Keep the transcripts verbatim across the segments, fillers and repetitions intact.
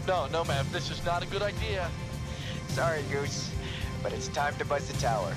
No, no, ma'am. This is not a good idea. Sorry, Goose, but it's time to buzz the tower.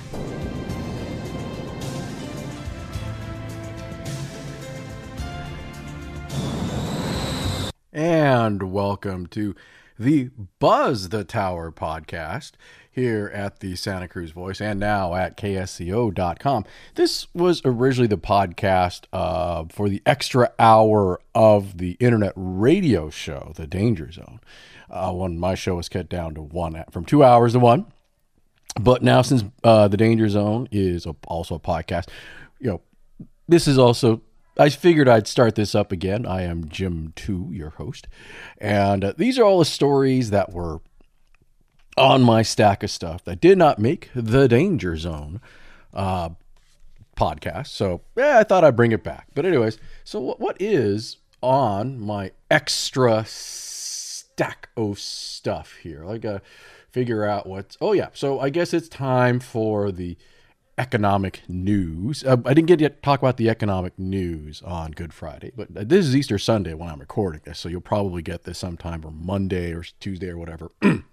And welcome to the Buzz the Tower podcast here at the Santa Cruz Voice and now at K S C O dot com. This was originally the podcast uh, for the extra hour of the internet radio show, The Danger Zone. Uh, when my show was cut down to one, from two hours to one. But now since uh, The Danger Zone is a, also a podcast, you know, this is also... I figured I'd start this up again. I am Jim two, your host. And uh, these are all the stories that were on my stack of stuff that did not make the Danger Zone uh, podcast. So yeah, I thought I'd bring it back. But anyways, so what, what is on my extra stack of stuff here? I gotta figure out what's... Oh yeah, so I guess it's time for the economic news. Uh, I didn't get to talk about the economic news on Good Friday, but this is Easter Sunday when I'm recording this, so you'll probably get this sometime or Monday or Tuesday or whatever.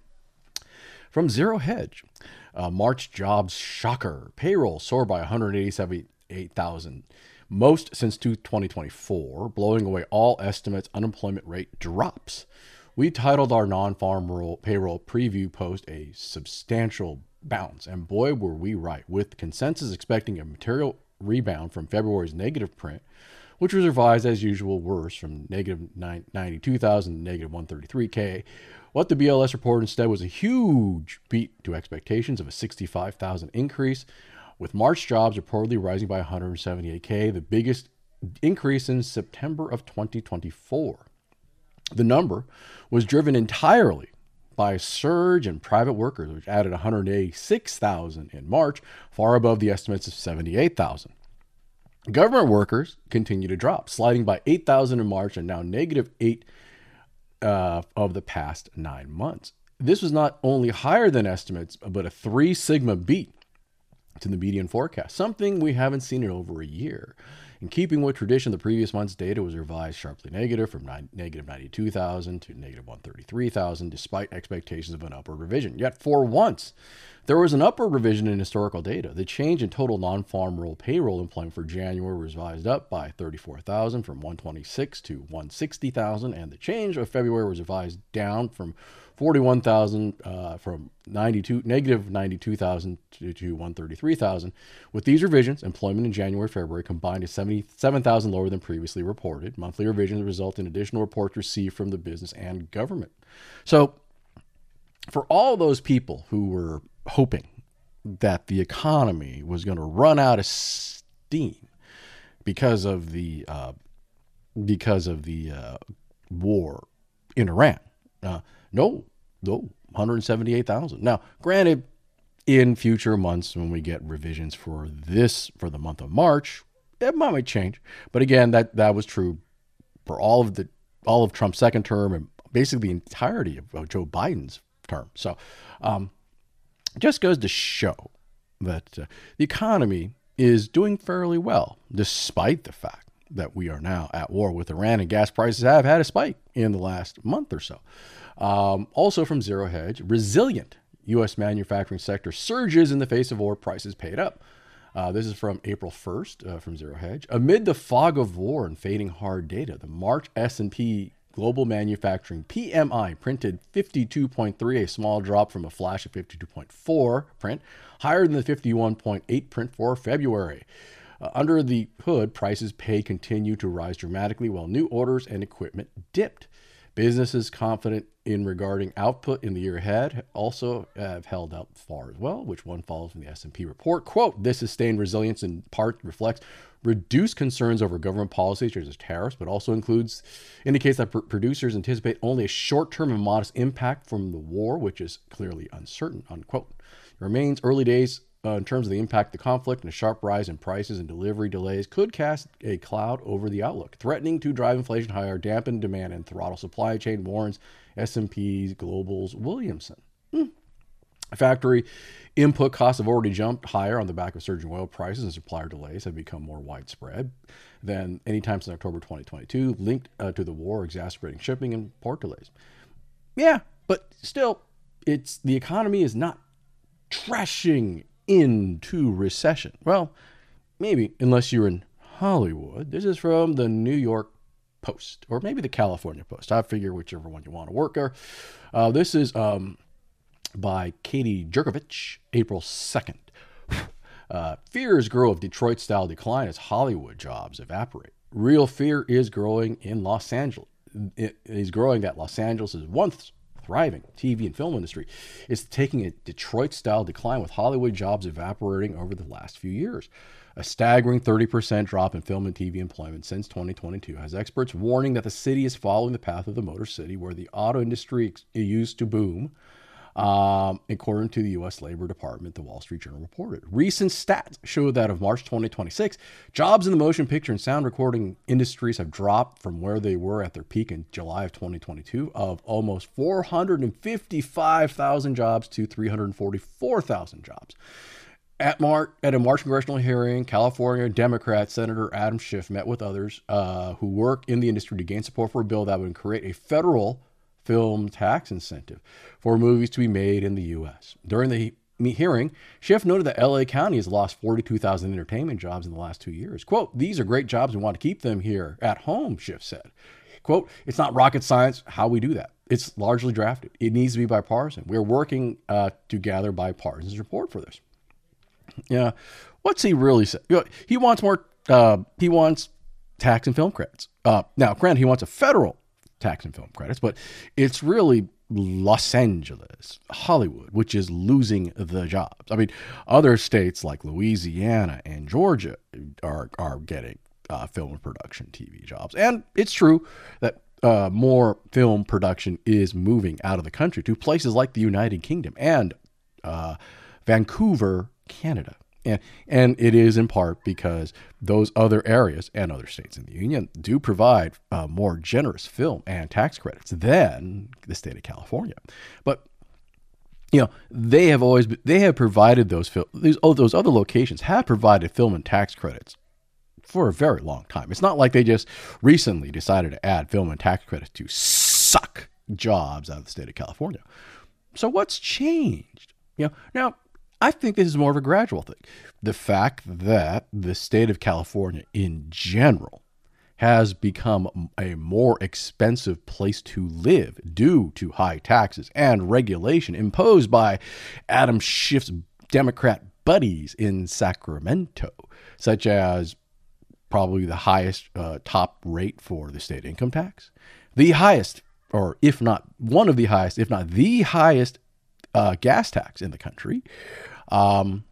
From Zero Hedge, uh, March jobs shocker. Payroll soared by one hundred eighty-eight thousand, most since twenty twenty-four, blowing away all estimates. Unemployment rate drops. We titled our non-farm rural payroll preview post a substantial bounce, and boy were we right, with consensus expecting a material rebound from February's negative print, which was revised as usual worse from negative ninety-two thousand to negative one hundred thirty-three thousand. What the B L S reported instead was a huge beat to expectations of a sixty-five thousand increase, with March jobs reportedly rising by one hundred seventy-eight thousand, the biggest increase in September of twenty twenty-four. The number was driven entirely by a surge in private workers, which added one hundred eighty-six thousand in March, far above the estimates of seventy-eight thousand. Government workers continue to drop, sliding by eight thousand in March and now negative eight uh, of the past nine months. This was not only higher than estimates, but a three sigma beat to the median forecast, something we haven't seen in over a year. In keeping with tradition, the previous month's data was revised sharply negative from nine, negative ninety-two thousand to negative one hundred thirty-three thousand, despite expectations of an upward revision. Yet for once, there was an upward revision in historical data. The change in total non-farm rural payroll employment for January was revised up by thirty-four thousand from one hundred twenty-six to one hundred sixty thousand, and the change of February was revised down from forty-one thousand uh, from ninety-two, negative ninety-two thousand to, to one hundred thirty-three thousand. With these revisions, employment in January, February combined is seventy-seven thousand lower than previously reported. Monthly revisions result in additional reports received from the business and government. So for all those people who were hoping that the economy was going to run out of steam because of the uh, because of the uh, war in Iran, uh, no, no, one hundred seventy-eight thousand. Now, granted, in future months when we get revisions for this for the month of March, it might change. But again, that that was true for all of the all of Trump's second term and basically the entirety of, of Joe Biden's term. So, um, it just goes to show that uh, the economy is doing fairly well, despite the fact that we are now at war with Iran and gas prices have had a spike in the last month or so. Um, also from Zero Hedge, resilient U S manufacturing sector surges in the face of war, prices paid up. Uh, this is from April first uh, from Zero Hedge. Amid the fog of war and fading hard data, the March S and P Global Manufacturing P M I printed fifty-two point three, a small drop from a flash of fifty-two point four print, higher than the fifty-one point eight print for February. Uh, under the hood, prices paid continue to rise dramatically while new orders and equipment dipped. Businesses confident in regarding output in the year ahead also have held out far as well, which one follows from the S and P report. Quote, this sustained resilience in part reflects reduced concerns over government policies such as tariffs, but also includes indicates that pr- producers anticipate only a short-term and modest impact from the war, which is clearly uncertain, unquote. It remains early days Uh, in terms of the impact of the conflict, and a sharp rise in prices and delivery delays could cast a cloud over the outlook, threatening to drive inflation higher, dampen demand, and throttle supply chain, warns S and P Global's Williamson. Hmm. Factory input costs have already jumped higher on the back of surging oil prices, and supplier delays have become more widespread than any time since October twenty twenty-two, linked uh, to the war, exacerbating shipping and port delays. Yeah, but still, it's the economy is not trashing into recession. Well, maybe, unless you're in Hollywood. This is from the New York Post, or maybe the California Post. I figure whichever one you want to work there. Uh, this is um, by Katie Jurkovich, April second. Uh, fears grow of Detroit-style decline as Hollywood jobs evaporate. Real fear is growing in Los Angeles. It is growing that Los Angeles is once thriving T V and film industry is taking a Detroit-style decline with Hollywood jobs evaporating over the last few years. A staggering thirty percent drop in film and T V employment since twenty twenty-two has experts warning that the city is following the path of the Motor City, where the auto industry used to boom. Um, according to the U S Labor Department, the Wall Street Journal reported. Recent stats show that of March twenty twenty-six, jobs in the motion picture and sound recording industries have dropped from where they were at their peak in July of twenty twenty-two of almost four hundred fifty-five thousand jobs to three hundred forty-four thousand jobs. At, Mar- at a March congressional hearing, California Democrat Senator Adam Schiff met with others uh, who work in the industry to gain support for a bill that would create a federal film tax incentive for movies to be made in the U S. During the hearing, Schiff noted that L A County has lost forty-two thousand entertainment jobs in the last two years. Quote, "These are great jobs. We want to keep them here at home," Schiff said. Quote, "It's not rocket science how we do that. It's largely drafted. It needs to be bipartisan. We're working uh, to gather bipartisan support for this." Yeah, what's he really say? He wants more. Uh, he wants tax and film credits. Uh, now, granted, he wants a federal tax and film credits, but it's really Los Angeles, Hollywood, which is losing the jobs. I mean, other states like Louisiana and Georgia are are getting uh, film and production T V jobs, and it's true that uh, more film production is moving out of the country to places like the United Kingdom and uh, Vancouver, Canada. And, and it is in part because those other areas and other states in the union do provide uh, more generous film and tax credits than the state of California. But, you know, they have always, they have provided those film, these, oh, those other locations have provided film and tax credits for a very long time. It's not like they just recently decided to add film and tax credits to suck jobs out of the state of California. So what's changed? You know, now, I think this is more of a gradual thing. The fact that the state of California in general has become a more expensive place to live due to high taxes and regulation imposed by Adam Schiff's Democrat buddies in Sacramento, such as probably the highest uh, top rate for the state income tax, the highest, or if not one of the highest, if not the highest uh, gas tax in the country. Um,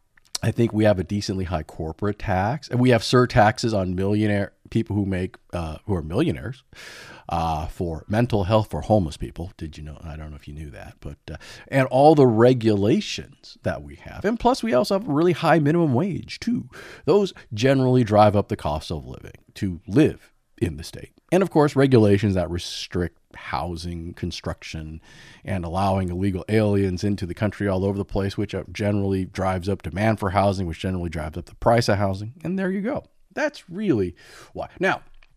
I think we have a decently high corporate tax, and we have surtaxes on millionaire people who make uh, who are millionaires uh, for mental health for homeless people. Did you know? I don't know if you knew that, but uh, and all the regulations that we have, and plus we also have a really high minimum wage too. Those generally drive up the cost of living to live in the state, and of course regulations that restrict housing construction and allowing illegal aliens into the country all over the place, which generally drives up demand for housing, which generally drives up the price of housing. And there you go. That's really why. Now,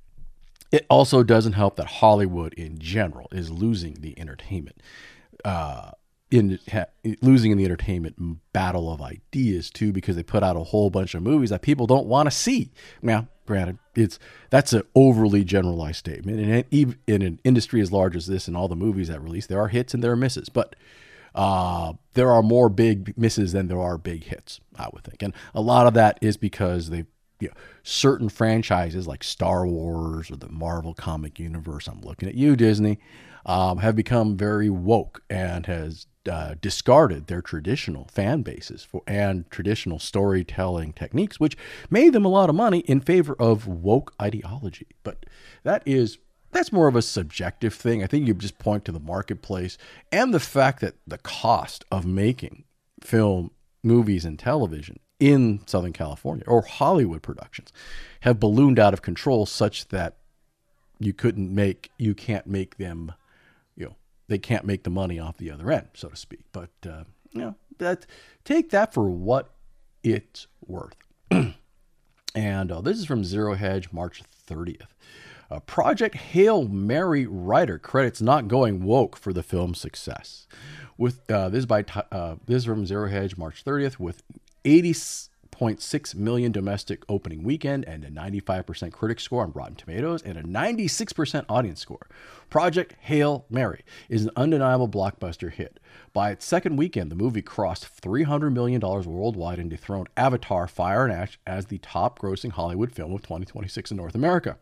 it also doesn't help that Hollywood in general is losing the entertainment, uh, in ha, losing in the entertainment battle of ideas too, because they put out a whole bunch of movies that people don't want to see. Now, granted, it's that's an overly generalized statement, and even in an industry as large as this and all the movies that release, there are hits and there are misses, but uh, there are more big misses than there are big hits, I would think, and a lot of that is because they, you know, certain franchises like Star Wars or the Marvel comic universe, I'm looking at you, Disney, um, have become very woke and has uh, discarded their traditional fan bases for and traditional storytelling techniques, which made them a lot of money in favor of woke ideology. But that is that's more of a subjective thing. I think you just point to the marketplace and the fact that the cost of making film, movies, and television in Southern California or Hollywood productions have ballooned out of control such that you couldn't make, you can't make them, you know, they can't make the money off the other end, so to speak. But, uh, you know, that, take that for what it's worth. And uh, this is from Zero Hedge, March thirtieth. A Project Hail Mary writer credits not going woke for the film's success. With uh, this is by uh, this is from Zero Hedge, March thirtieth, with eighty point six million domestic opening weekend and a ninety-five percent critic score on Rotten Tomatoes and a ninety-six percent audience score. Project Hail Mary is an undeniable blockbuster hit. By its second weekend, the movie crossed three hundred million dollars worldwide and dethroned Avatar: Fire and Ash as the top-grossing Hollywood film of twenty twenty-six in North America.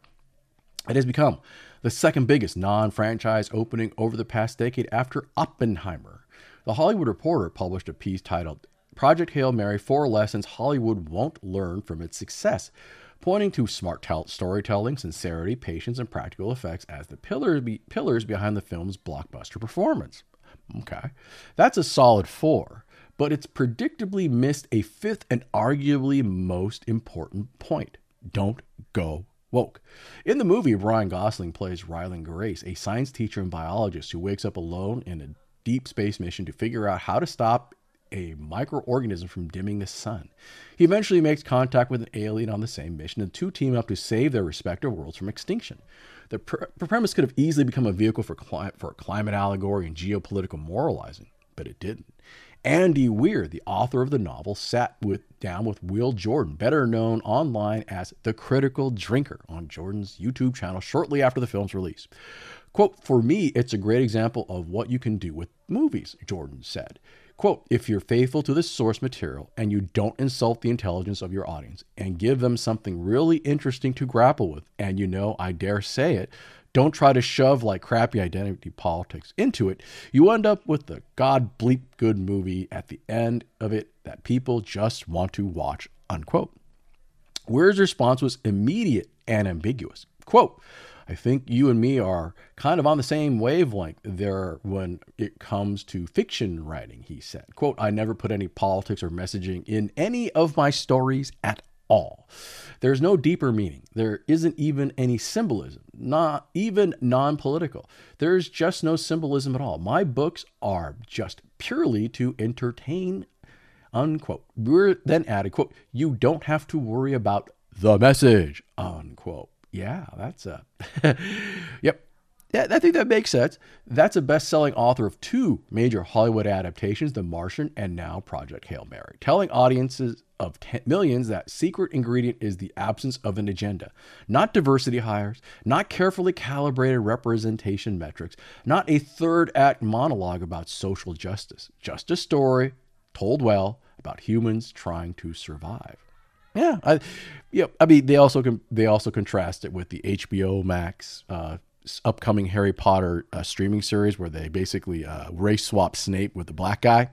It has become the second biggest non-franchise opening over the past decade after Oppenheimer. The Hollywood Reporter published a piece titled Project Hail Mary, Four Lessons Hollywood Won't Learn from Its Success, pointing to smart tell- storytelling, sincerity, patience, and practical effects as the pillars, be- pillars behind the film's blockbuster performance. Okay, that's a solid four, but it's predictably missed a fifth and arguably most important point. Don't go woke. In the movie, Ryan Gosling plays Ryland Grace, a science teacher and biologist who wakes up alone in a deep space mission to figure out how to stop a microorganism from dimming the sun. He eventually makes contact with an alien on the same mission, and the two team up to save their respective worlds from extinction. The pr- premise could have easily become a vehicle for, cli- for climate allegory and geopolitical moralizing, but it didn't. Andy Weir, the author of the novel, sat with, down with Will Jordan, better known online as The Critical Drinker, on Jordan's YouTube channel shortly after the film's release. Quote, "For me, it's a great example of what you can do with movies," Jordan said. Quote, "If you're faithful to the source material and you don't insult the intelligence of your audience and give them something really interesting to grapple with, and you know, I dare say it, don't try to shove like crappy identity politics into it, you end up with the god bleep good movie at the end of it that people just want to watch," unquote. Weir's response was immediate and ambiguous. Quote, "I think you and me are kind of on the same wavelength there when it comes to fiction writing," he said. Quote, "I never put any politics or messaging in any of my stories at all. There's no deeper meaning. There isn't even any symbolism, not even non-political. There's just no symbolism at all. My books are just purely to entertain," unquote. We're then added, quote, "You don't have to worry about the message," unquote. Yeah, that's a, yep. Yeah, I think that makes sense. That's a best-selling author of two major Hollywood adaptations, The Martian and now Project Hail Mary, telling audiences of ten millions that secret ingredient is the absence of an agenda, not diversity hires, not carefully calibrated representation metrics, not a third-act monologue about social justice, just a story told well about humans trying to survive. Yeah, I, yeah. I mean, they also can, they also contrast it with the H B O Max uh, upcoming Harry Potter uh, streaming series, where they basically uh, race swap Snape with the black guy,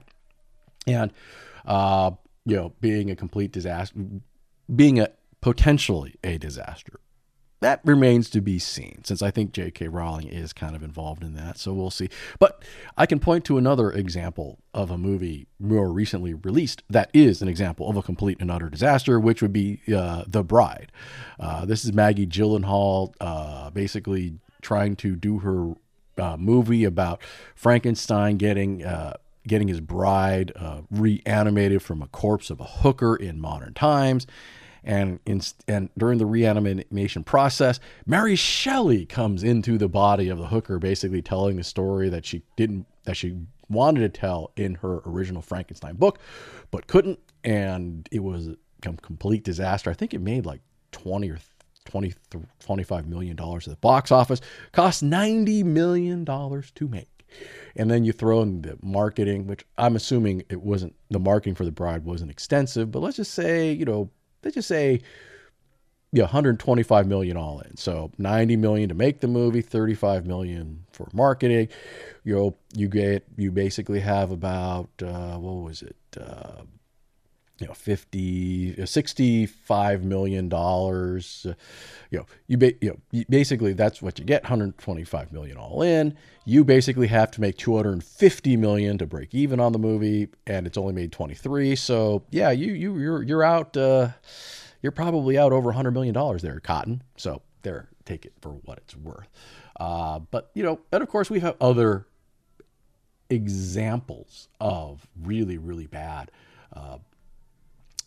and uh, you know, being a complete disaster, being a potentially a disaster. That remains to be seen, since I think J K Rowling is kind of involved in that, so we'll see. But I can point to another example of a movie more recently released that is an example of a complete and utter disaster, which would be uh, The Bride. Uh, this is Maggie Gyllenhaal uh, basically trying to do her uh, movie about Frankenstein getting uh, getting his bride uh, reanimated from a corpse of a hooker in modern times. And in, and during the reanimation process, Mary Shelley comes into the body of the hooker, basically telling the story that she didn't, that she wanted to tell in her original Frankenstein book, but couldn't. And it was a complete disaster. I think it made like twenty or twenty, twenty-five million dollars at the box office, cost ninety million dollars to make. And then you throw in the marketing, which I'm assuming it wasn't, the marketing for The Bride wasn't extensive, but let's just say, you know, let's just say, yeah, one hundred twenty-five million all in. So ninety million to make the movie, thirty-five million for marketing. You know, you get, you basically have about, uh, what was it? Uh, you know, fifty, sixty-five million dollars. Uh, you know, you, ba- you know, you basically that's what you get, one hundred twenty-five million all in. You basically have to make two hundred fifty million to break even on the movie, and it's only made twenty-three. So yeah, you you you're you're out. Uh, you're probably out over one hundred million dollars there, Cotton. So there, take it for what it's worth. Uh, but you know, and of course we have other examples of really really bad. Uh,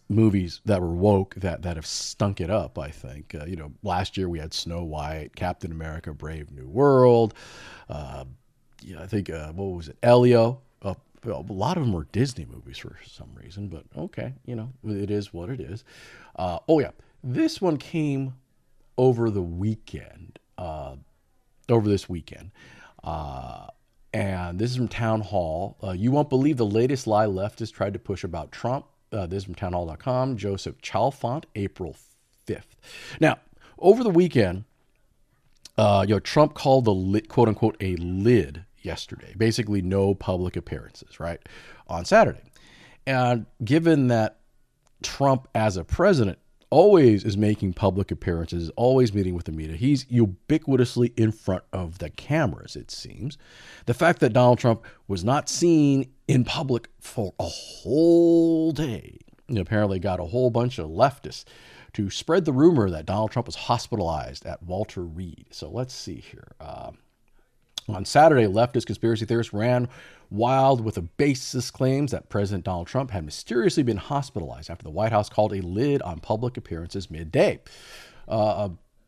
movies that were woke that, that have stunk it up, I think. Uh, you know, last year we had Snow White, Captain America, Brave New World. Uh, yeah, I think, uh, what was it? Elio. Uh, a lot of them were Disney movies for some reason, but okay, you know, it is what it is. Uh, oh yeah, this one came over the weekend, uh, over this weekend. Uh, and this is from Town Hall. Uh, you won't believe the latest lie leftists tried to push about Trump. Uh, this is from town hall dot com. Joseph Chalfant, April fifth. Now, over the weekend, uh, you know, Trump called the lid, quote unquote, a lid yesterday. Basically, no public appearances, right, on Saturday. And given that Trump, as a president, always is making public appearances, always meeting with the media, he's ubiquitously in front of the cameras, it seems. The fact that Donald Trump was not seen in public for a whole day apparently got a whole bunch of leftists to spread the rumor that Donald Trump was hospitalized at Walter Reed. So let's see here. Uh, On Saturday, leftist conspiracy theorists ran wild with the baseless claims that President Donald Trump had mysteriously been hospitalized after the White House called a lid on public appearances midday. Uh,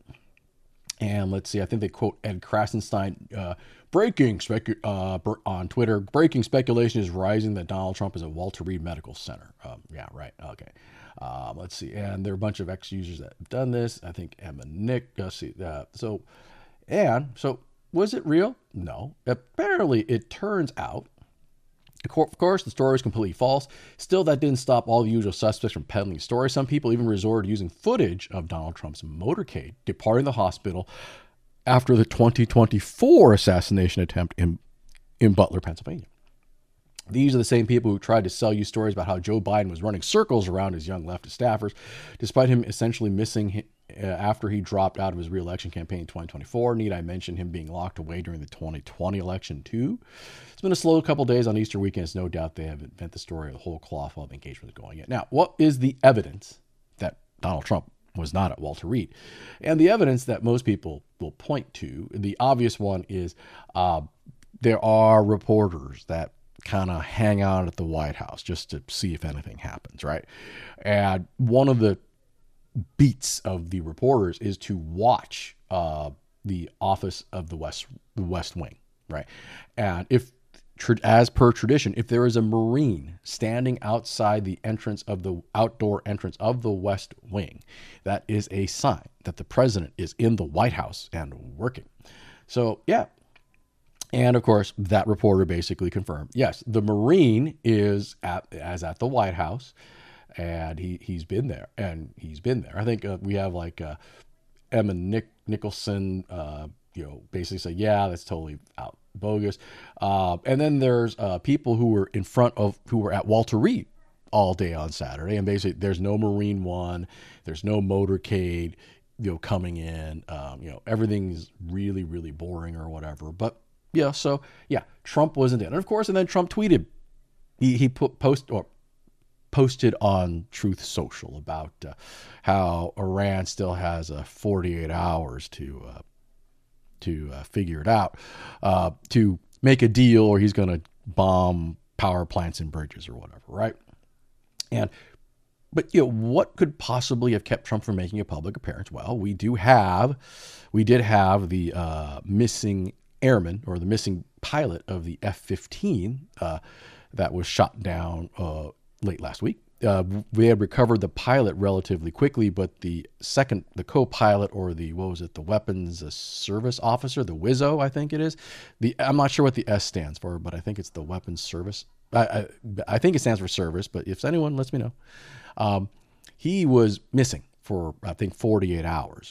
and let's see, I think they quote Ed Krasenstein, uh, breaking specu- uh, on Twitter, breaking speculation is rising that Donald Trump is at Walter Reed Medical Center. Um, yeah, right. Okay. Um, let's see. And there are a bunch of ex-users that have done this. I think Emma Nick, uh, see, uh, so, and so, was it real? No. Apparently, it turns out, of course, the story is completely false. Still, that didn't stop all the usual suspects from peddling the story. Some people even resorted to using footage of Donald Trump's motorcade departing the hospital after the twenty twenty-four assassination attempt in, in Butler, Pennsylvania. These are the same people who tried to sell you stories about how Joe Biden was running circles around his young leftist staffers, despite him essentially missing uh, after he dropped out of his re-election campaign in twenty twenty-four. Need I mention him being locked away during the twenty twenty election too? It's been a slow couple days on Easter weekend. It's no doubt they have invented the story of the whole cloth while the engagement is going in. Now, what is the evidence that Donald Trump was not at Walter Reed? And the evidence that most people will point to, the obvious one is uh, there are reporters that kind of hang out at the White House just to see if anything happens, right? And one of the beats of the reporters is to watch uh, the office of the West, the West Wing, right? And if, as per tradition, if there is a Marine standing outside the entrance of the outdoor entrance of the West Wing, that is a sign that the president is in the White House and working. So, yeah. And of course, that reporter basically confirmed, yes, the Marine is at as at the White House, and he he's been there, and he's been there. I think uh, we have like uh, Emma Nick Nicholson, uh, you know, basically say, yeah, that's totally out bogus. Uh, and then there's uh, people who were in front of who were at Walter Reed all day on Saturday, and basically there's no Marine One, there's no motorcade, you know, coming in. Um, you know, everything's really really boring or whatever, but. Yeah, so yeah, Trump wasn't in, and of course, and then Trump tweeted, he he put post or posted on Truth Social about uh, how Iran still has uh, forty-eight hours to uh, to uh, figure it out, uh, to make a deal, or he's going to bomb power plants and bridges or whatever, right? And but you know, what could possibly have kept Trump from making a public appearance? Well, we do have, we did have the uh, missing airman or the missing pilot of the F fifteen uh, that was shot down uh, late last week. Uh, we had recovered the pilot relatively quickly, but the second, the co-pilot or the, what was it, the weapons service officer, the W I S O, I think it is. The I'm not sure what the S stands for, but I think it's the weapons service. I, I, I think it stands for service, but if anyone lets me know. Um, he was missing for, I think, forty-eight hours.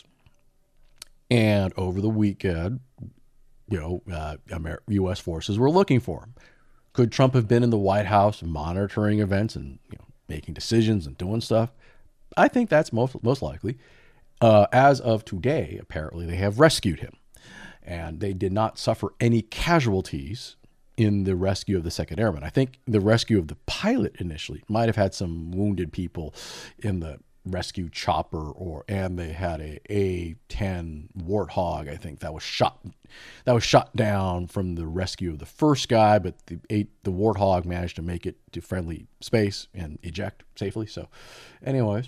And over the weekend, you know, uh, U S forces were looking for him. Could Trump have been in the White House monitoring events and, you know, making decisions and doing stuff? I think that's most most likely. Uh, as of today, apparently they have rescued him, and they did not suffer any casualties in the rescue of the second airman. I think the rescue of the pilot initially might have had some wounded people in the rescue chopper, or and they had a A ten Warthog, I think, that was shot that was shot down from the rescue of the first guy, but the eight, the Warthog managed to make it to friendly space and eject safely. So, anyways,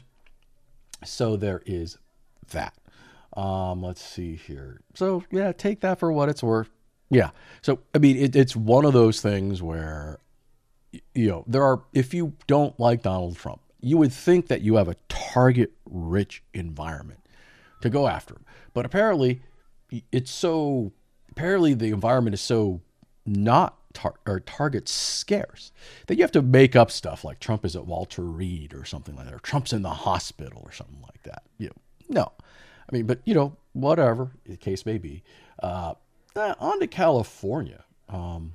so there is that. Um, let's see here. So yeah, take that for what it's worth. Yeah. So I mean, it, it's one of those things where, you know, there are, if you don't like Donald Trump, you would think that you have a target-rich environment to go after him. But apparently, it's so, apparently the environment is so not tar- or target scarce that you have to make up stuff like Trump is at Walter Reed or something like that, or Trump's in the hospital or something like that. You know, no. I mean, but, you know, whatever the case may be. Uh, on to California. Um,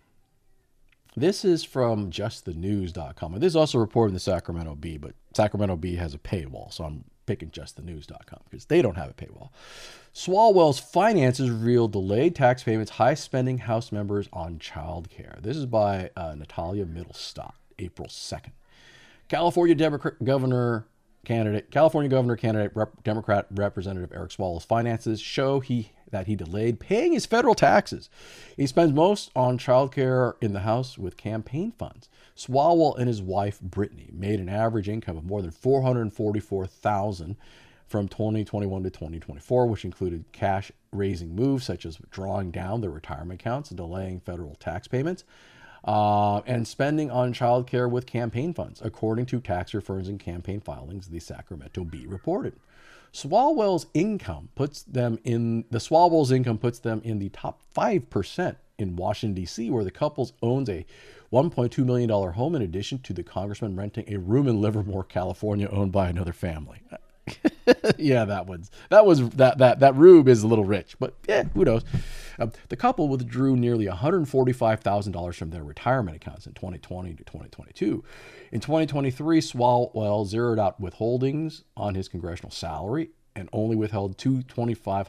This is from just the news dot com. This is also reported in the Sacramento Bee, but Sacramento Bee has a paywall, so I'm picking just the news dot com because they don't have a paywall. Swalwell's finances reveal delayed tax payments, high-spending House members on child care. This is by uh, Natalia Mittelstadt, April second. California Democrat governor candidate, California governor candidate, Rep, Democrat Representative Eric Swalwell's finances show he that he delayed paying his federal taxes. He spends most on childcare in the House with campaign funds. Swalwell and his wife, Brittany, made an average income of more than four hundred forty-four thousand dollars from twenty twenty-one to twenty twenty-four, which included cash-raising moves such as drawing down their retirement accounts and delaying federal tax payments, uh, and spending on childcare with campaign funds, according to tax returns and campaign filings, the Sacramento Bee reported. Swalwell's income puts them in the Swalwell's income puts them in the top five percent in Washington, D C, where the couple owns a one point two million dollars home in addition to the congressman renting a room in Livermore, California, owned by another family. yeah, that one's that was that that that rube is a little rich, but yeah, who knows? Um, the couple withdrew nearly one hundred forty-five thousand dollars from their retirement accounts in twenty twenty to twenty twenty-two. In twenty twenty-three, Swalwell zeroed out withholdings on his congressional salary and only withheld two thousand five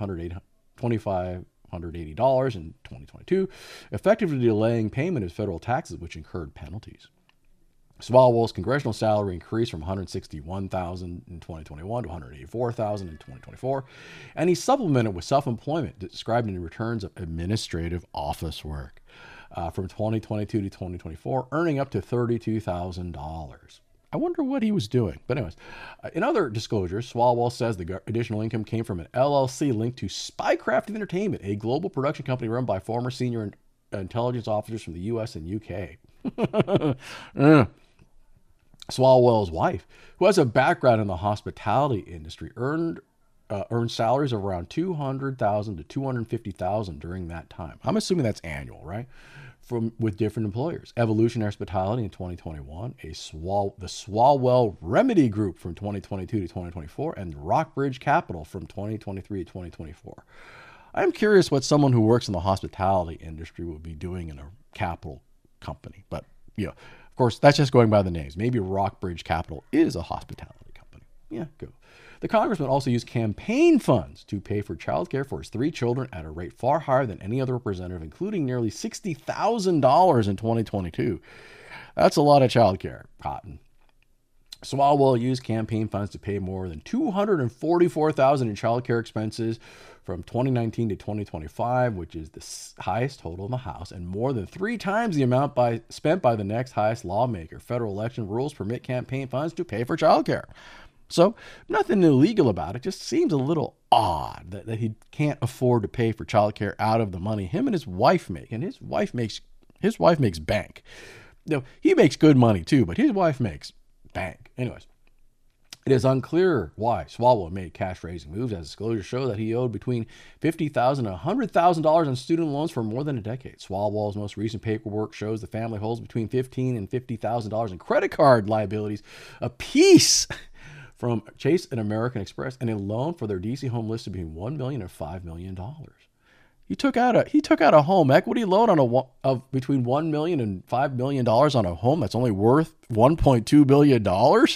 hundred eighty dollars in twenty twenty-two, effectively delaying payment of federal taxes, which incurred penalties. Swalwell's congressional salary increased from one hundred sixty-one thousand dollars in twenty twenty-one to one hundred eighty-four thousand dollars in twenty twenty-four, and he supplemented with self-employment described in returns of administrative office work uh, from twenty twenty-two to twenty twenty-four, earning up to thirty-two thousand dollars. I wonder what he was doing. But anyways, uh, in other disclosures, Swalwell says the additional income came from an L L C linked to Spycraft Entertainment, a global production company run by former senior in- intelligence officers from the U S and U K. uh. Swalwell's wife, who has a background in the hospitality industry, earned uh, earned salaries of around two hundred thousand dollars to two hundred fifty thousand dollars during that time. I'm assuming that's annual, right? From with different employers. Evolution Hospitality in twenty twenty-one, a Swal the Swalwell Remedy Group from twenty twenty-two to twenty twenty-four, and Rockbridge Capital from twenty twenty-three to twenty twenty-four. I'm curious what someone who works in the hospitality industry would be doing in a capital company, but you know. Of course, that's just going by the names. Maybe Rockbridge Capital is a hospitality company. Yeah, go. The congressman also used campaign funds to pay for childcare for his three children at a rate far higher than any other representative, including nearly sixty thousand dollars in twenty twenty-two. That's a lot of childcare, Cotton. Swalwell used campaign funds to pay more than two hundred forty-four thousand dollars in childcare expenses from twenty nineteen to twenty twenty-five, which is the highest total in the House, and more than three times the amount by, spent by the next highest lawmaker. Federal election rules permit campaign funds to pay for childcare. So nothing illegal about it, just seems a little odd that, that he can't afford to pay for childcare out of the money him and his wife make. And his wife makes his wife makes bank. You know, he makes good money too, but his wife makes bank. Anyways. It is unclear why Swalwell made cash-raising moves, as disclosures show that he owed between fifty thousand dollars and one hundred thousand dollars on student loans for more than a decade. Swalwell's most recent paperwork shows the family holds between fifteen thousand dollars and fifty thousand dollars in credit card liabilities apiece from Chase and American Express, and a loan for their D C home listed between one million dollars and five million dollars. He took out a he took out a home equity loan on a of between one million dollars and five million dollars on a home that's only worth one point two billion dollars.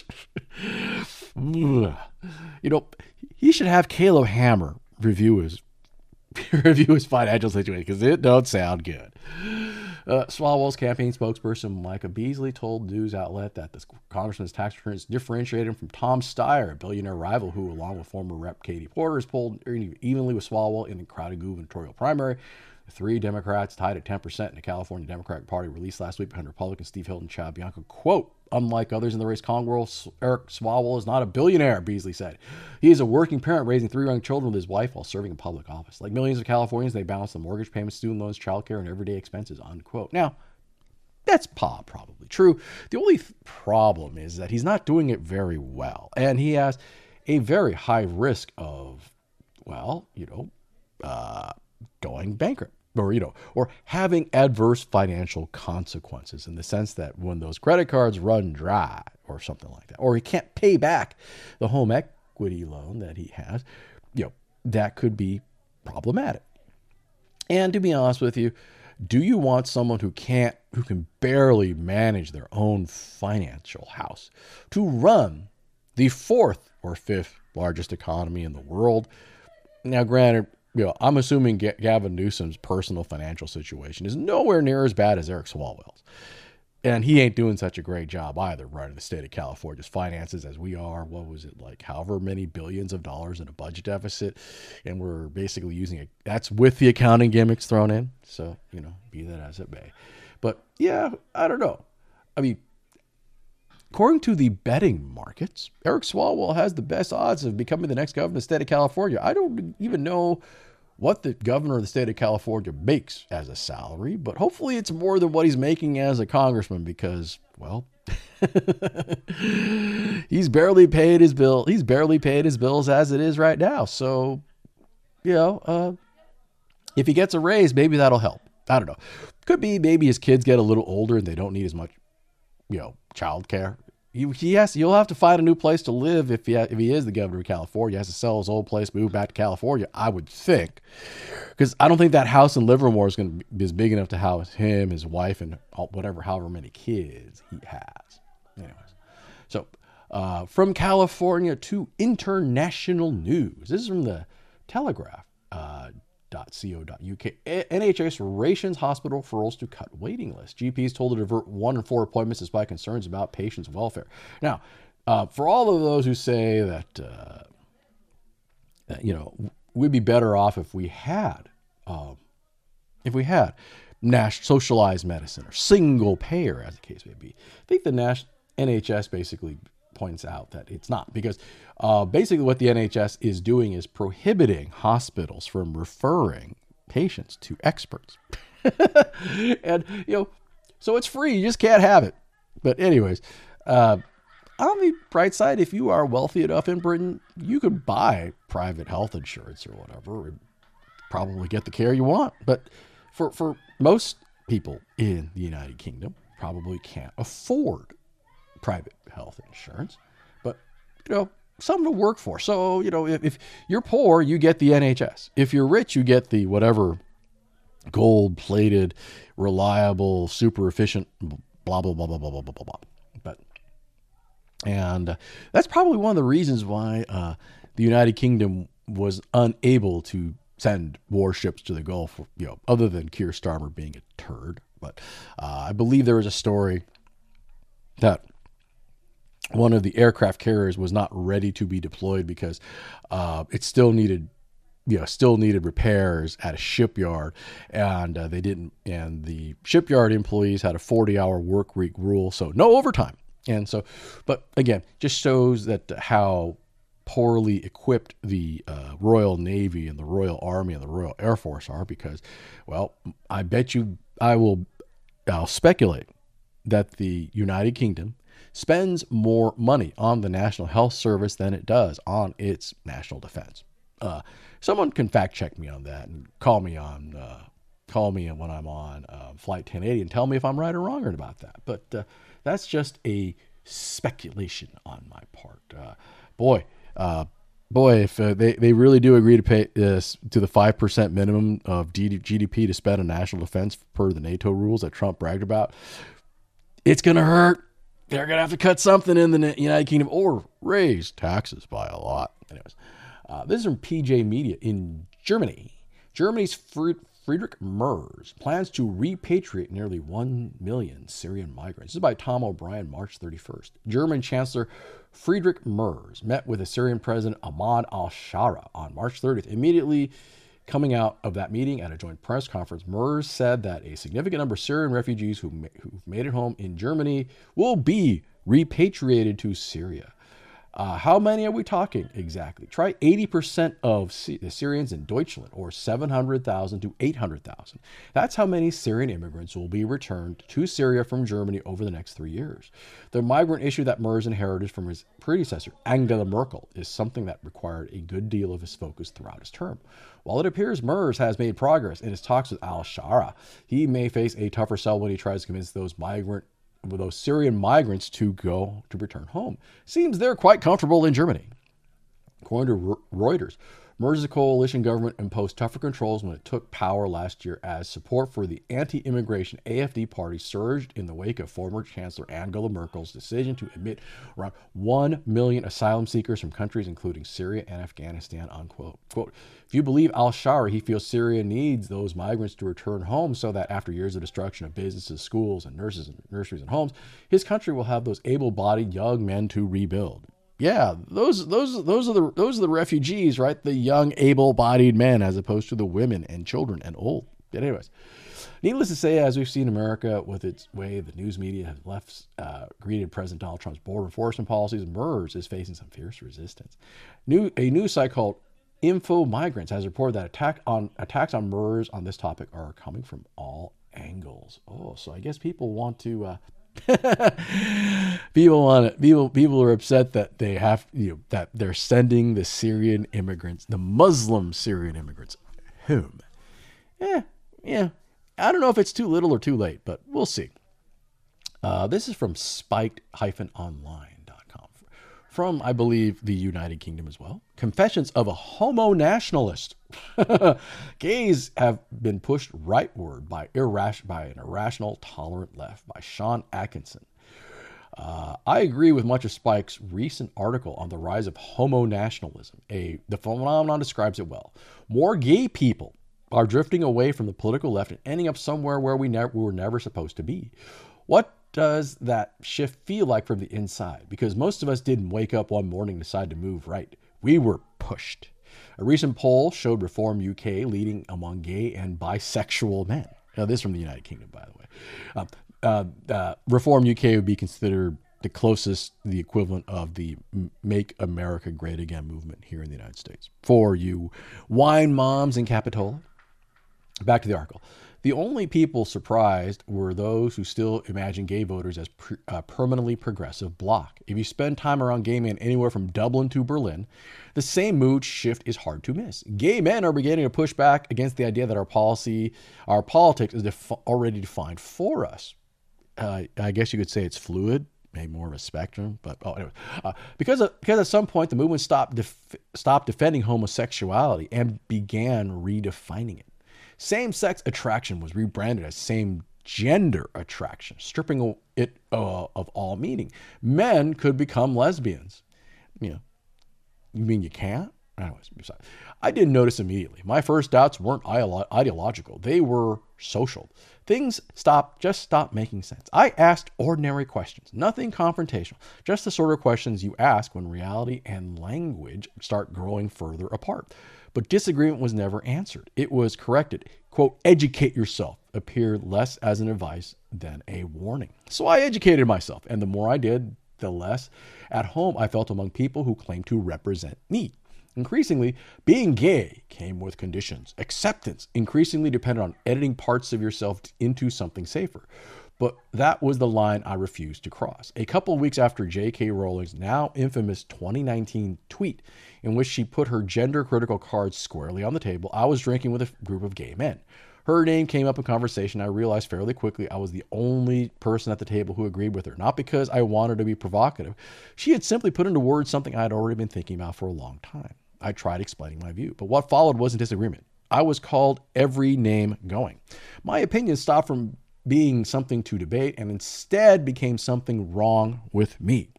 You know, he should have Caleb Hammer review his review his financial situation because it don't sound good. Uh, Swalwell's campaign spokesperson Micah Beasley told news outlet that the congressman's tax returns differentiated him from Tom Steyer, a billionaire rival who, along with former Rep Katie Porter, has polled evenly with Swalwell in the crowded gubernatorial primary. The three Democrats tied at ten percent in the California Democratic Party released last week behind Republicans Steve Hilton and Chad Bianco. Quote, unlike others in the race, Congress, Eric Swalwell is not a billionaire, Beasley said. He is a working parent raising three young children with his wife while serving in public office. Like millions of Californians, they balance the mortgage payments, student loans, childcare, and everyday expenses, unquote. Now, that's probably true. The only th- problem is that he's not doing it very well. And he has a very high risk of, well, you know, uh, going bankrupt. Or, you know, or having adverse financial consequences in the sense that when those credit cards run dry or something like that, or he can't pay back the home equity loan that he has, you know, that could be problematic. And to be honest with you, do you want someone who can't, who can barely manage their own financial house to run the fourth or fifth largest economy in the world? Now, granted, you know, I'm assuming Gavin Newsom's personal financial situation is nowhere near as bad as Eric Swalwell's. And he ain't doing such a great job either running the state of California's finances as we are. What was it, like however many billions of dollars in a budget deficit? And we're basically using it. That's with the accounting gimmicks thrown in. So, you know, be that as it may. But yeah, I don't know. I mean, according to the betting markets, Eric Swalwell has the best odds of becoming the next governor of the state of California. I don't even know what the governor of the state of California makes as a salary, but hopefully it's more than what he's making as a congressman because, well, he's barely paid his bill. He's barely paid his bills as it is right now. So, you know, uh, if he gets a raise, maybe that'll help. I don't know. Could be maybe his kids get a little older and they don't need as much, you know, childcare. He, he has, you'll have to find a new place to live if he, if he is the governor of California. He has to sell his old place, move back to California, I would think. Because I don't think that house in Livermore is going to be is big enough to house him, his wife, and whatever, however many kids he has. Anyways, so uh, from California to international news. This is from the Telegraph. Uh, .co.uk. N H S rations hospital referrals to cut waiting lists. G Ps told to divert one in four appointments despite concerns about patients' welfare. Now, uh, for all of those who say that, uh, that, you know, we'd be better off if we had, um, if we had national socialized medicine or single payer, as the case may be. I think the national N H S basically points out that it's not, because uh, basically what the N H S is doing is prohibiting hospitals from referring patients to experts. And, you know, so it's free. You just can't have it. But anyways, uh, on the bright side, if you are wealthy enough in Britain, you can buy private health insurance or whatever and probably get the care you want. But for, for most people in the United Kingdom, probably can't afford private health insurance, but, you know, something to work for. So, you know, if, if you're poor, you get the N H S. If you're rich, you get the whatever gold-plated, reliable, super efficient, blah, blah, blah, blah, blah, blah, blah, blah. But, and uh, that's probably one of the reasons why uh, the United Kingdom was unable to send warships to the Gulf, you know, other than Keir Starmer being a turd. But uh, I believe there was a story that one of the aircraft carriers was not ready to be deployed because uh, it still needed, you know, still needed repairs at a shipyard, and uh, they didn't. And the shipyard employees had a forty-hour work week rule, so no overtime. And so, but again, just shows that how poorly equipped the uh, Royal Navy and the Royal Army and the Royal Air Force are. Because, well, I bet you, I will, I'll speculate that the United Kingdom spends more money on the National Health Service than it does on its national defense. Uh, someone can fact check me on that and call me on, uh, call me when I'm on uh, Flight ten eighty and tell me if I'm right or wrong about that. But uh, that's just a speculation on my part. Uh, boy, uh, boy, if uh, they, they really do agree to pay this to the five percent minimum of G D P to spend on national defense per the NATO rules that Trump bragged about, it's going to hurt. They're going to have to cut something in the United Kingdom or raise taxes by a lot. Anyways, uh, this is from P J Media in Germany. Germany's fruit Friedrich Merz plans to repatriate nearly one million Syrian migrants. This is by Tom O'Brien, March thirty-first. German Chancellor Friedrich Merz met with Assyrian President Ahmad al-Shara on March thirtieth. Immediately coming out of that meeting at a joint press conference, Merz said that a significant number of Syrian refugees who who've made it home in Germany will be repatriated to Syria. Uh, how many are we talking exactly? Try eighty percent of C- the Syrians in Deutschland, or seven hundred thousand to eight hundred thousand. That's how many Syrian immigrants will be returned to Syria from Germany over the next three years. The migrant issue that Merz inherited from his predecessor, Angela Merkel, is something that required a good deal of his focus throughout his term. While it appears Merz has made progress in his talks with al-Shara, he may face a tougher sell when he tries to convince those migrant with those Syrian migrants to go to return home. Seems they're quite comfortable in Germany. According to Reuters, Merz's coalition government imposed tougher controls when it took power last year as support for the anti-immigration A F D party surged in the wake of former Chancellor Angela Merkel's decision to admit around one million asylum seekers from countries including Syria and Afghanistan, unquote. Quote, if you believe al-Shara, he feels Syria needs those migrants to return home so that after years of destruction of businesses, schools, and nurses and nurseries and homes, his country will have those able-bodied young men to rebuild. Yeah, those those those are the those are the refugees, right? The young, able-bodied men, as opposed to the women and children and old. But anyways, needless to say, as we've seen America with its way the news media has left uh, greeted President Donald Trump's border enforcement policies, Merz is facing some fierce resistance. New a news site called Info Migrants has reported that attack on attacks on Merz on this topic are coming from all angles. Oh, so I guess people want to. Uh, people want it. People people are upset that they have you know, that they're sending the Syrian immigrants, the Muslim Syrian immigrants, home. Yeah, yeah. I don't know if it's too little or too late, but we'll see. Uh, this is from spiked dash online dot com. From, I believe, the United Kingdom as well. Confessions of a homo nationalist. Gays have been pushed rightward by, irras- by an irrational, tolerant left, by Sean Atkinson. Uh, I agree with much of Spike's recent article on the rise of homo nationalism. A, the phenomenon describes it well. More gay people are drifting away from the political left and ending up somewhere where we, never, we were never supposed to be. What does that shift feel like from the inside? Because most of us didn't wake up one morning and decide to move right. We were pushed. A recent poll showed Reform U K leading among gay and bisexual men. Now, this is from the United Kingdom, by the way. Uh, uh, uh, Reform U K would be considered the closest, the equivalent of the Make America Great Again movement here in the United States. For you wine moms in Capitola. Back to the article. The only people surprised were those who still imagine gay voters as per, uh, permanently progressive bloc. If you spend time around gay men anywhere from Dublin to Berlin, the same mood shift is hard to miss. Gay men are beginning to push back against the idea that our policy, our politics is def- already defined for us. Uh, I guess you could say it's fluid, maybe more of a spectrum, but oh, anyway. Uh, because, of, because at some point the movement stopped, def- stopped defending homosexuality and began redefining it. Same-sex attraction was rebranded as same-gender attraction, stripping it uh, of all meaning. Men could become lesbians. You know, you mean you can't? Anyways, I didn't notice immediately. My first doubts weren't ideological. They were social. Things stopped, just stopped making sense. I asked ordinary questions, nothing confrontational, just the sort of questions you ask when reality and language start growing further apart. But disagreement was never answered. It was corrected. Quote, educate yourself appeared less as an advice than a warning. So I educated myself, and the more I did, the less at home I felt among people who claimed to represent me. Increasingly, being gay came with conditions. Acceptance increasingly depended on editing parts of yourself into something safer. But that was the line I refused to cross. A couple of weeks after J K Rowling's now infamous twenty nineteen tweet, in which she put her gender-critical cards squarely on the table, I was drinking with a group of gay men. Her name came up in conversation. I realized fairly quickly I was the only person at the table who agreed with her, not because I wanted to be provocative. She had simply put into words something I had already been thinking about for a long time. I tried explaining my view, but what followed wasn't disagreement. I was called every name going. My opinion stopped from being something to debate and instead became something wrong with me.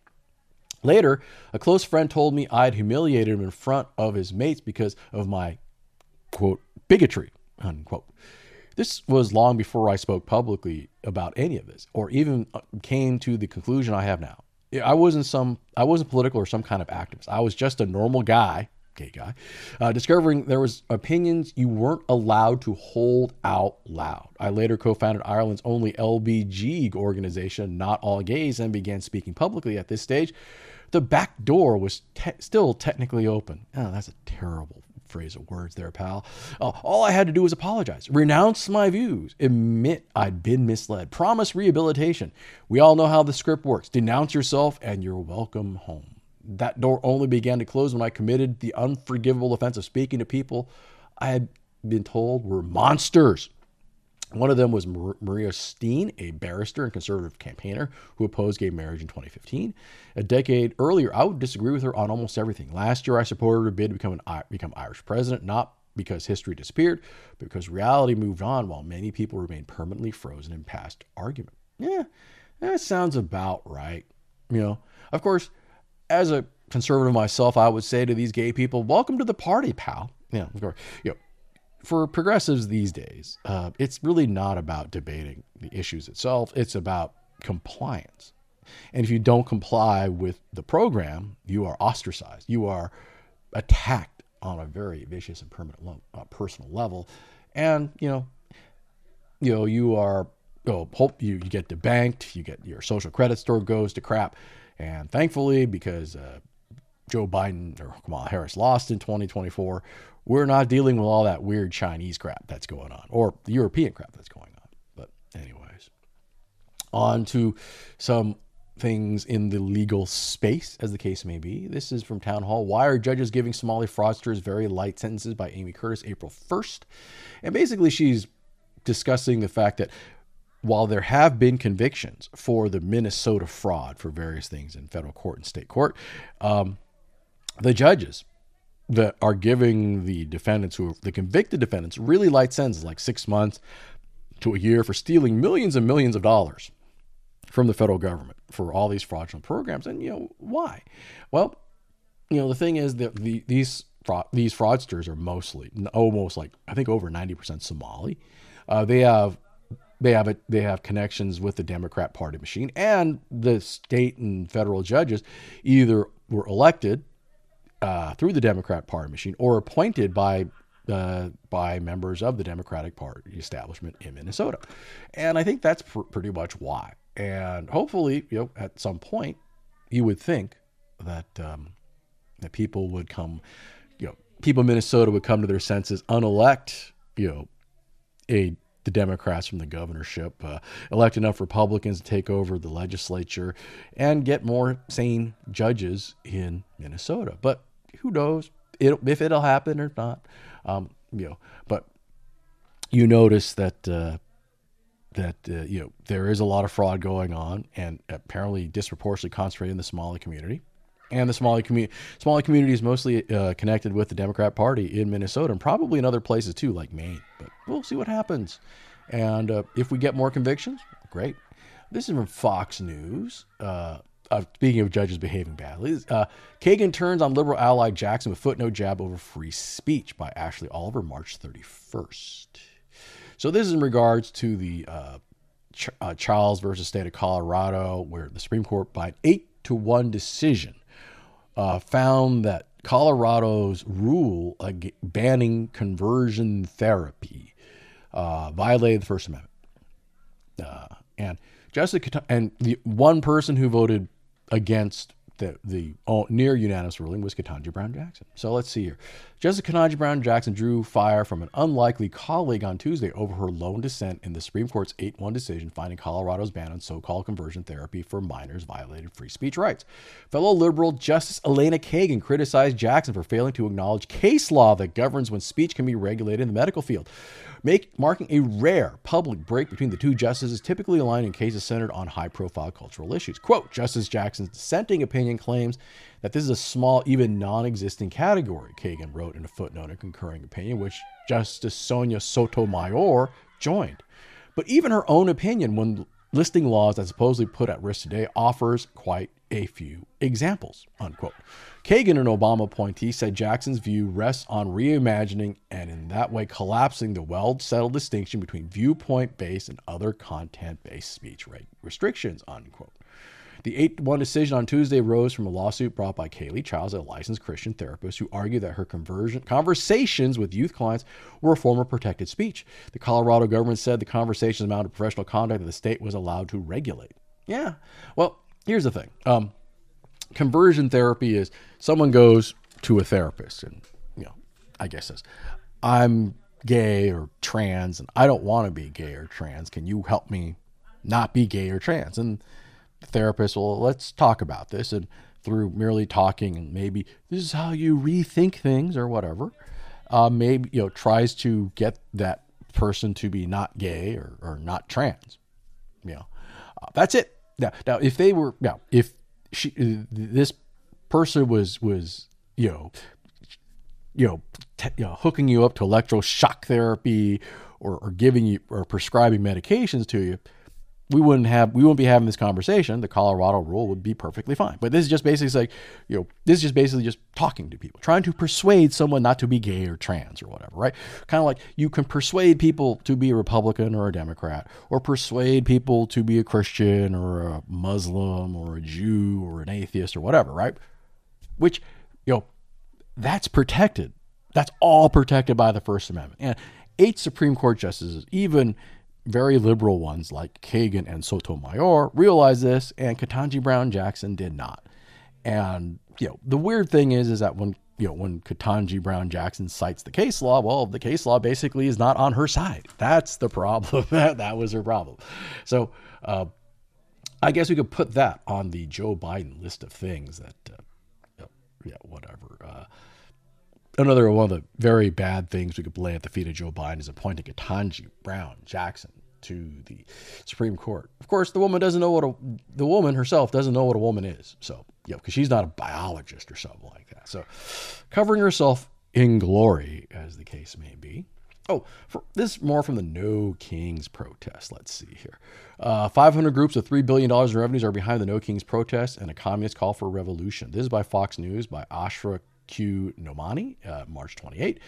Later, a close friend told me I'd humiliated him in front of his mates because of my, quote, bigotry. unquote. This was long before I spoke publicly about any of this, or even came to the conclusion I have now. I wasn't some, I wasn't political or some kind of activist. I was just a normal guy, gay guy, uh, discovering there was opinions you weren't allowed to hold out loud. I later co-founded Ireland's only L B G organization, Not All Gays, and began speaking publicly. At this stage, the back door was te- still technically open. Oh, that's a terrible phrase of words there, pal. Uh, all I had to do was apologize, renounce my views, admit I'd been misled, promise rehabilitation. We all know how the script works. Denounce yourself and you're welcome home. That door only began to close when I committed the unforgivable offense of speaking to people I had been told were monsters. One of them was Mar- Maria Steen, a barrister and conservative campaigner who opposed gay marriage in twenty fifteen. A decade earlier, I would disagree with her on almost everything. Last year, I supported her bid to become, an, become Irish president, not because history disappeared, but because reality moved on while many people remained permanently frozen in past argument. Yeah, that sounds about right. You know, of course, as a conservative myself, I would say to these gay people, welcome to the party, pal. Yeah, of course. You know, for progressives these days, uh, it's really not about debating the issues itself. It's about compliance. And if you don't comply with the program, you are ostracized. You are attacked on a very vicious and permanent lo- uh, personal level. And, you know, you know, you are, oh, hope you, you get debanked. You get your social credit score goes to crap. And thankfully, because uh, Joe Biden or Kamala Harris lost in twenty twenty-four, we're not dealing with all that weird Chinese crap that's going on, or the European crap that's going on. But anyways, on to some things in the legal space, as the case may be. This is from Town Hall. Why are judges giving Somali fraudsters very light sentences, by Amy Curtis, April first. And basically she's discussing the fact that while there have been convictions for the Minnesota fraud for various things in federal court and state court, um, the judges that are giving the defendants, who are the convicted defendants, really light sentences, like six months to a year for stealing millions and millions of dollars from the federal government for all these fraudulent programs. And, you know, why? Well, you know, the thing is that the, these fraud, these fraudsters are mostly, almost like, I think over ninety percent Somali. Uh, they have They have a, they have connections with the Democrat Party machine, and the state and federal judges either were elected uh, through the Democrat Party machine or appointed by uh, by members of the Democratic Party establishment in Minnesota. And I think that's pr- pretty much why. And hopefully, you know, at some point, you would think that um, that people would come, you know, people in Minnesota would come to their senses, unelect, you know, a the Democrats from the governorship, uh, elect enough Republicans to take over the legislature, and get more sane judges in Minnesota. But who knows it, if it'll happen or not? Um, you know, but you notice that uh, that uh, you know there is a lot of fraud going on, and apparently disproportionately concentrated in the Somali community. And the Somali community, Somali community is mostly uh, connected with the Democrat Party in Minnesota, and probably in other places too, like Maine. But we'll see what happens. And uh, if we get more convictions, great. This is from Fox News. Uh, uh, speaking of judges behaving badly, uh, Kagan turns on liberal ally Jackson with footnote jab over free speech, by Ashley Oliver, March thirty-first. So this is in regards to the uh, Ch- uh, Charles versus State of Colorado, where the Supreme Court, by an eight to one decision, Uh, found that Colorado's rule uh, banning conversion therapy uh, violated the First Amendment. Uh, and Jessica, and the one person who voted against the, the oh, near unanimous ruling was Ketanji Brown Jackson. So let's see here. Justice Ketanji Brown Jackson drew fire from an unlikely colleague on Tuesday over her lone dissent in the Supreme Court's eight one decision finding Colorado's ban on so-called conversion therapy for minors violated free speech rights. Fellow liberal Justice Elena Kagan criticized Jackson for failing to acknowledge case law that governs when speech can be regulated in the medical field, make, marking a rare public break between the two justices, typically aligned in cases centered on high-profile cultural issues. Quote, Justice Jackson's dissenting opinion claims that this is a small, even non-existent category, Kagan wrote in a footnote in concurring opinion, which Justice Sonia Sotomayor joined. But even her own opinion, when listing laws that supposedly put at risk today, offers quite a few examples, unquote. Kagan, an Obama appointee, said Jackson's view rests on reimagining and in that way collapsing the well-settled distinction between viewpoint-based and other content-based speech rate restrictions, unquote. The eight to one decision on Tuesday rose from a lawsuit brought by Kaylee Childs, a licensed Christian therapist, who argued that her conversion, conversations with youth clients were a form of protected speech. The Colorado government said the conversations amounted to professional conduct that the state was allowed to regulate. Yeah, well, here's the thing. Um, conversion therapy is someone goes to a therapist and, you know, I guess says, I'm gay or trans and I don't want to be gay or trans. Can you help me not be gay or trans? And the therapist, well, let's talk about this. And through merely talking and maybe this is how you rethink things or whatever, uh, maybe, you know, tries to get that person to be not gay or, or not trans. You know, uh, that's it. Now, now, if they were, now, if she, this person was, was, you know, you know, t- you know, hooking you up to electroshock therapy or, or giving you or prescribing medications to you, we wouldn't have, we wouldn't be having this conversation. The Colorado rule would be perfectly fine. But this is just basically like, you know, this is just basically just talking to people, trying to persuade someone not to be gay or trans or whatever, right? Kind of like you can persuade people to be a Republican or a Democrat, or persuade people to be a Christian or a Muslim or a Jew or an atheist or whatever, right? Which, you know, that's protected. That's all protected by the First Amendment. And eight Supreme Court justices, even very liberal ones like Kagan and Sotomayor, realized this, and Ketanji Brown Jackson did not. And, you know, the weird thing is, is that when, you know, when Ketanji Brown Jackson cites the case law, well, the case law basically is not on her side. That's the problem. that, that was her problem. So, uh, I guess we could put that on the Joe Biden list of things that, uh, yeah, whatever. Uh, Another one of the very bad things we could lay at the feet of Joe Biden is appointing Ketanji Brown Jackson to the Supreme Court. Of course, the woman doesn't know what a, the woman herself doesn't know what a woman is. So, you know, because she's not a biologist or something like that. So, covering herself in glory, as the case may be. Oh, for this more from the No Kings protest. Let's see here. Uh, five hundred groups with three billion dollars in revenues are behind the No Kings protest and a communist call for revolution. This is by Fox News by Ashra Q. Nomani, uh, March twenty-eighth.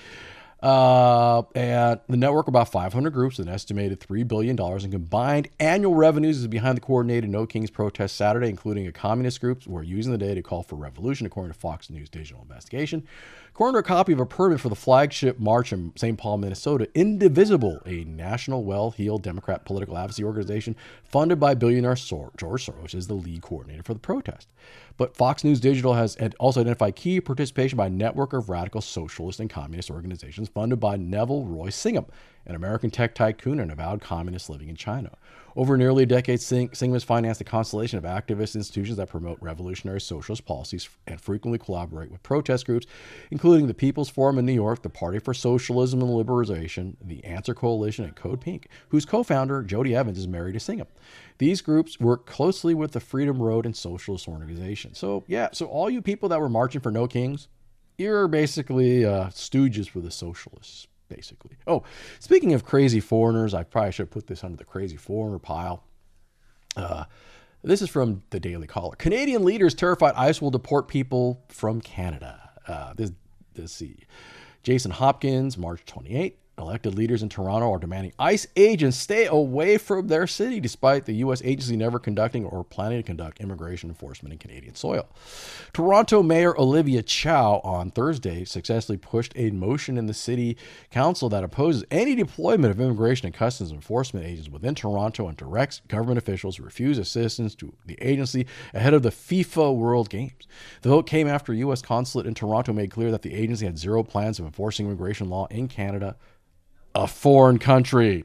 Uh, and the network, about five hundred groups, with an estimated three billion dollars in combined annual revenues, is behind the coordinated No Kings protest Saturday, including a communist group who are using the day to call for revolution, according to Fox News digital investigation. According to a copy of a permit for the flagship march in Saint Paul, Minnesota, Indivisible, a national well-heeled Democrat political advocacy organization funded by billionaire George Soros, is the lead coordinator for the protest. But Fox News Digital has also identified key participation by a network of radical socialist and communist organizations funded by Neville Roy Singham, an American tech tycoon and avowed communist living in China. Over nearly a decade, Sing- Singham has financed a constellation of activist institutions that promote revolutionary socialist policies and frequently collaborate with protest groups, including the People's Forum in New York, the Party for Socialism and Liberalization, the Answer Coalition, and Code Pink, whose co-founder, Jody Evans, is married to Singham. These groups work closely with the Freedom Road and Socialist Organization. So, yeah, so all you people that were marching for No Kings, you're basically uh, stooges for the socialists, basically. Oh, speaking of crazy foreigners, I probably should put this under the crazy foreigner pile. Uh, this is from the Daily Caller. Canadian leaders terrified ICE will deport people from Canada. Uh, this, this see. Jason Hopkins, March twenty-eighth. Elected leaders in Toronto are demanding ICE agents stay away from their city, despite the U S agency never conducting or planning to conduct immigration enforcement in Canadian soil. Toronto Mayor Olivia Chow on Thursday successfully pushed a motion in the city council that opposes any deployment of immigration and customs enforcement agents within Toronto and directs government officials to refuse assistance to the agency ahead of the FIFA World Games. The vote came after a U S consulate in Toronto made clear that the agency had zero plans of enforcing immigration law in Canada, a foreign country.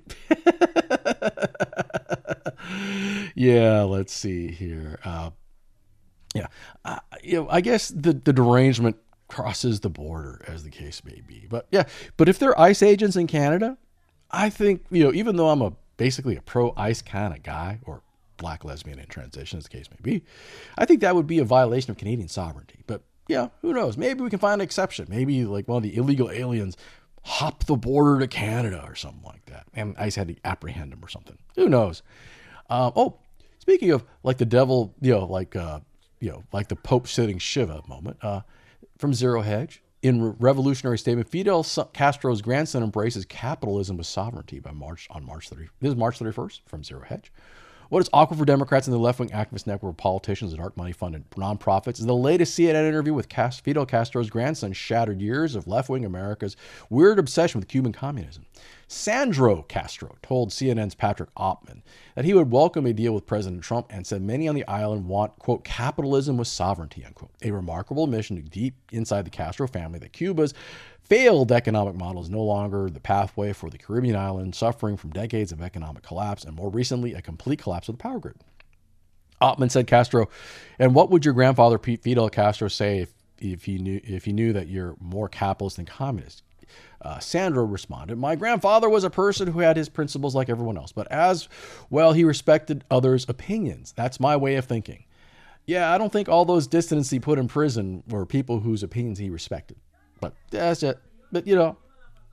Yeah, let's see here. Uh, yeah, uh, you know, I guess the, the derangement crosses the border, as the case may be. But yeah, but if they're ICE agents in Canada, I think, you know, even though I'm a basically a pro-ICE kind of guy, or black, lesbian, and transition, as the case may be, I think that would be a violation of Canadian sovereignty. But yeah, who knows? Maybe we can find an exception. Maybe like one of the illegal aliens hop the border to Canada or something like that, and ICE had to apprehend him or something. Who knows? Um, oh, speaking of like the devil, you know, like uh, you know, like the Pope sitting Shiva moment uh, from Zero Hedge. In re- revolutionary statement, Fidel Castro's grandson embraces capitalism with sovereignty by March on March thirtieth. This is March thirty-first from Zero Hedge. What is awkward for Democrats and the left-wing activist network of politicians and dark money-funded nonprofits is the latest C N N interview with Cast- Fidel Castro's grandson shattered years of left-wing America's weird obsession with Cuban communism. Sandro Castro told C N N's Patrick Oppman that he would welcome a deal with President Trump and said many on the island want, quote, capitalism with sovereignty, unquote. A remarkable admission to deep inside the Castro family that Cuba's failed economic model is no longer the pathway for the Caribbean island, suffering from decades of economic collapse and more recently a complete collapse of the power grid. Oppman said Castro, and what would your grandfather Fidel Castro say if, if he knew if he knew that you're more capitalist than communist? Uh, Sandro responded, my grandfather was a person who had his principles like everyone else, but as well, he respected others' opinions. That's my way of thinking. Yeah, I don't think all those dissidents he put in prison were people whose opinions he respected. But that's it. But you know,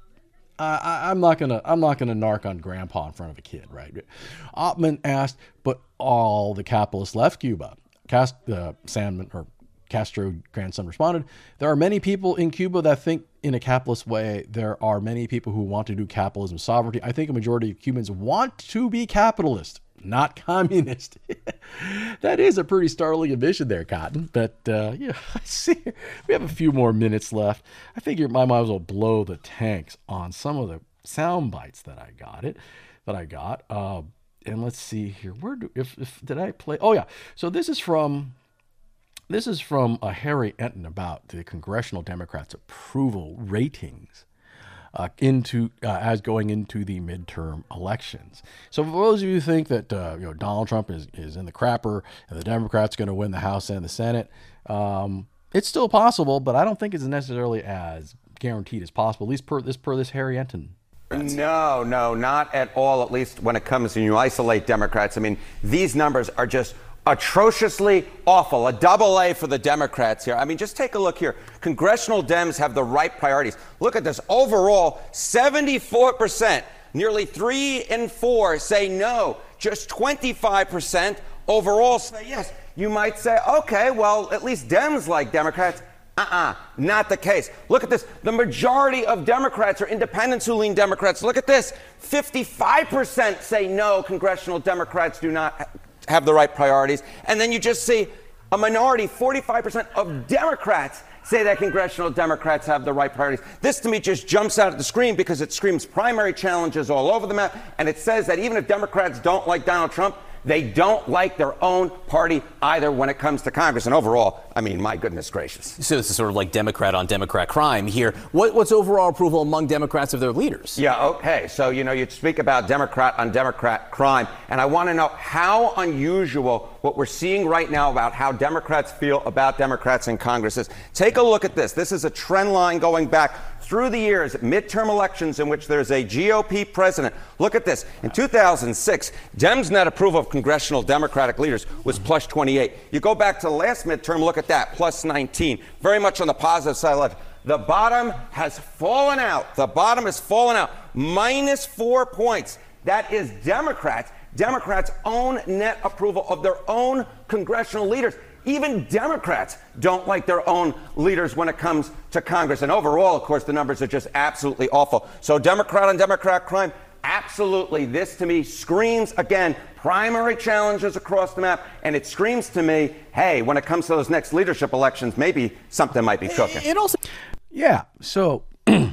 I, I, I'm not gonna I'm not gonna narc on grandpa in front of a kid, right? Oppman asked, but all the capitalists left Cuba. Cast uh, Sandman or Castro grandson responded, there are many people in Cuba that think in a capitalist way. There are many people who want to do capitalism sovereignty. I think a majority of Cubans want to be capitalist, not communist. That is a pretty startling admission there, Cotton. But uh, yeah, I see we have a few more minutes left. I figure I might as well blow the tanks on some of the sound bites that I got it, that I got. Uh, and let's see here. Where do if, if did I play? Oh yeah. So this is from. This is from uh, Harry Enton about the Congressional Democrats' approval ratings uh, into uh, as going into the midterm elections. So for those of you who think that uh, you know Donald Trump is, is in the crapper and the Democrats going to win the House and the Senate, um, it's still possible, but I don't think it's necessarily as guaranteed as possible. At least per this per this Harry Enton. No, no, not at all. At least when it comes to you isolate Democrats. I mean, these numbers are just atrociously awful. A double A for the Democrats here. I mean, just take a look here. Congressional Dems have the right priorities. Look at this. Overall, seventy-four percent, nearly three in four say no. Just twenty-five percent overall say yes. You might say, okay, well, at least Dems like Democrats. Uh-uh, not the case. Look at this. The majority of Democrats are independents who lean Democrats. Look at this. fifty-five percent say no, congressional Democrats do not have the right priorities. And then you just see a minority, forty-five percent of Democrats say that congressional Democrats have the right priorities. This to me just jumps out at the screen because it screams primary challenges all over the map. And it says that even if Democrats don't like Donald Trump, they don't like their own party either when it comes to Congress. And overall, I mean, my goodness gracious. So this is sort of like Democrat on Democrat crime here. What, what's overall approval among Democrats of their leaders? Yeah, okay. So, you know, you speak about Democrat on Democrat crime. And I want to know how unusual what we're seeing right now about how Democrats feel about Democrats in Congress is. Take a look at this. This is a trend line going back through the years, midterm elections in which there's a G O P president. Look at this. In two thousand six, Dems' net approval of congressional Democratic leaders was plus twenty-eight. You go back to the last midterm, look at that, plus nineteen. Very much on the positive side left. The bottom has fallen out. The bottom has fallen out. Minus four points. That is Democrats. Democrats' own net approval of their own congressional leaders. Even Democrats don't like their own leaders when it comes to Congress. And overall, of course, the numbers are just absolutely awful. So Democrat on Democrat crime, absolutely. This to me screams, again, primary challenges across the map. And it screams to me, hey, when it comes to those next leadership elections, maybe something might be cooking. It also, yeah. So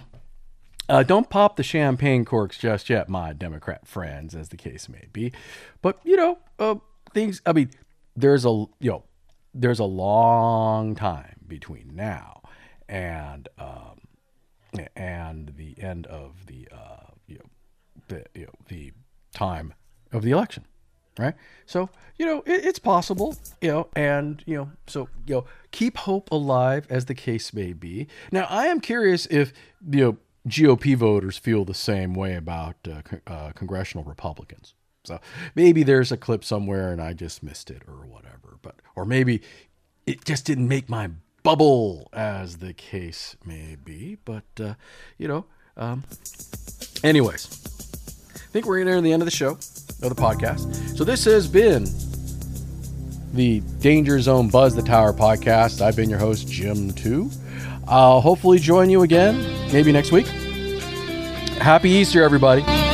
uh, don't pop the champagne corks just yet, my Democrat friends, as the case may be. But, you know, uh, things, I mean, there's a, you know, there's a long time between now and um, and the end of the uh, you know the you know, the time of the election, right? So you know it, it's possible, you know, and you know so you know keep hope alive as the case may be. Now I am curious if you know G O P voters feel the same way about uh, con- uh, congressional Republicans. So maybe there's a clip somewhere and I just missed it or whatever, but or maybe it just didn't make my bubble, as the case may be. But uh, you know, um, anyways, I think we're near the end of the show, of the podcast. So this has been the Danger Zone Buzz the Tower podcast. I've been your host, Jim two. I'll hopefully join you again, maybe next week. Happy Easter, everybody.